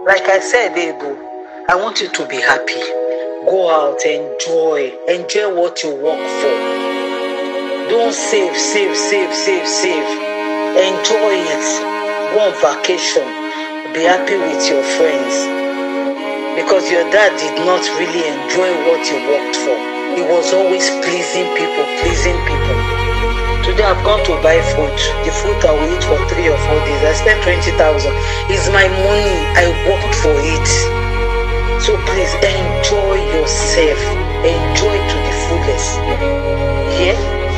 Like I said, Ego, I want you to be happy. Go out, enjoy what you work for. Don't save. Enjoy it. Go on vacation. Be happy with your friends. Because your dad did not really enjoy what he worked for. He was always pleasing people. Today I've gone to buy food. The food I will eat for 3 or 4 days. I spent 20,000. It's my money. I worked for it. So please enjoy yourself. Enjoy to the fullest. Yeah?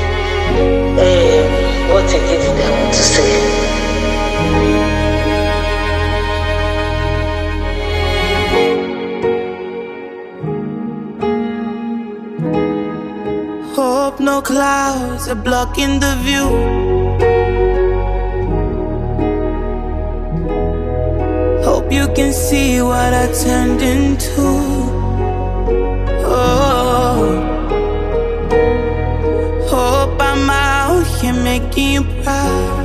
What again did I want to say? Hope no clouds are blocking the view. Hope you can see what I turned into. Oh, hope I'm out here making you proud.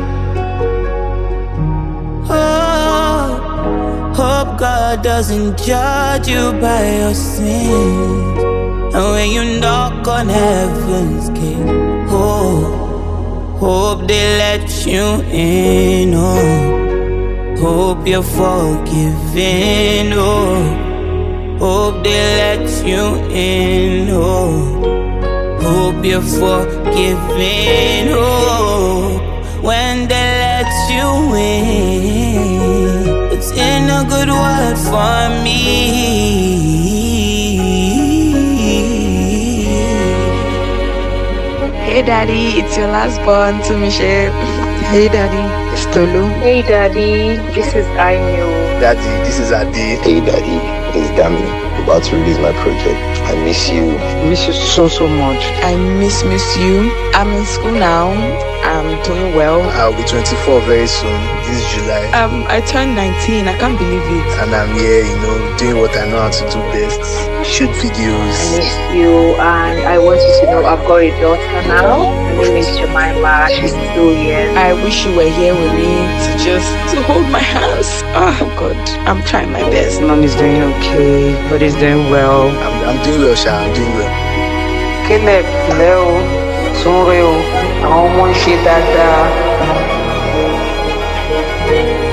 Oh, hope God doesn't judge you by your sins. And when you knock on heaven's gate, oh, hope they let you in, oh, hope you're forgiven, oh, hope they let you in, oh, hope you're forgiven, oh, when they let you in, it's in a good word for me. Hey daddy, it's your last born to Michelle. Hey daddy, it's Tolu. Hey daddy, this is Ainu. Daddy, this is Adi. Hey daddy, it's Dami. About to release my project. I miss you. Miss you so much. I miss you. I'm in school now. I'm doing well. I'll be 24 very soon, this July. I turned 19, I can't believe it. And I'm here, doing what I know how to do best. Shoot videos. I miss you, and I want you to know I've got a daughter now. Her name is Jemima. She's 2 years. I wish you were here with me to hold my hands. Oh God, I'm trying my best. Mom is doing okay, but is doing well. I'm doing well, Sha. I'm doing well. Caleb, Leo, Sunreo, àwọn ọmọ ń ṣe dáadáa.